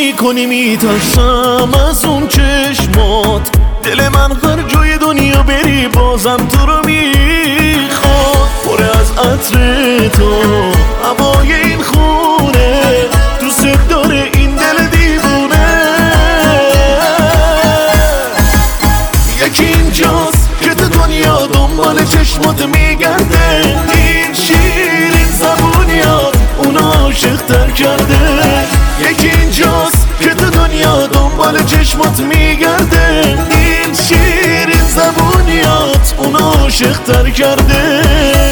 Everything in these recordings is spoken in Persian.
میکنی میترسم از اون چشمات. دل من هر جای دنیا بری بازم تو رو میخواد. پر از عطر تو هوای این خونه، دوست داره این دل دیوونه. یکی اینجاست که تو دنیا دنبال چشمات میگرده. این شیرین زبونیات اونو عاشق‌تر کرده. یکی اینجاست که تو دنیا دنبال چشمات میگرده. این شیرین زبونیات اونو عاشق‌تر کرده.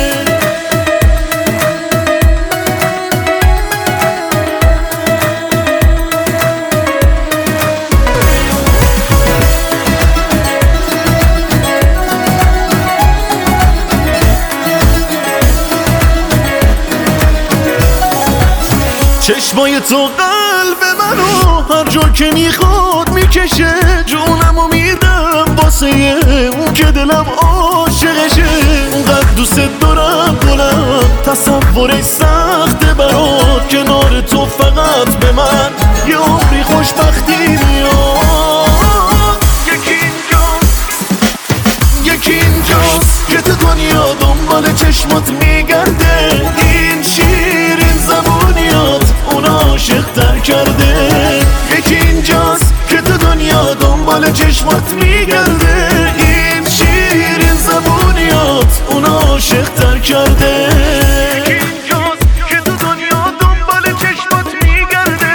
چشمای تو قلب منو هر جا که میخواد میکشه. جونمو میدم واسه اون که دلم عاشقشه. اونقدر دوست دارم گلم، تصورش سخته برات. کنار تو فقط به من یه عمری خوشبختی میاد. یکی اینجاست که تو دنیا دنبال چشمات میگرده. این شیرین زبونیات اونو عاشق‌تر کرده. یکی اینجاست که تو دنیا دنبال چشمات میگرده. این شیرین زبونیات اونو عاشق‌تر کرده. یکی اینجاست که تو دنیا دنبال چشمات میگرده.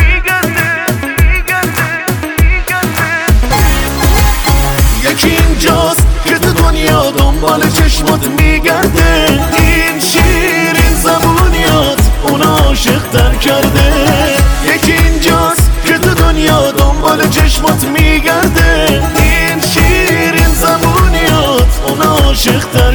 یکی اینجاست که تو دنیا دنبال چشمات میگرده. این شیرین زبونیات اونو عاشق‌تر کرده. یکی اینجاست که تو دنیا دنبال چشمات میگرده. این شیرین زبونیات اونو عاشق‌تر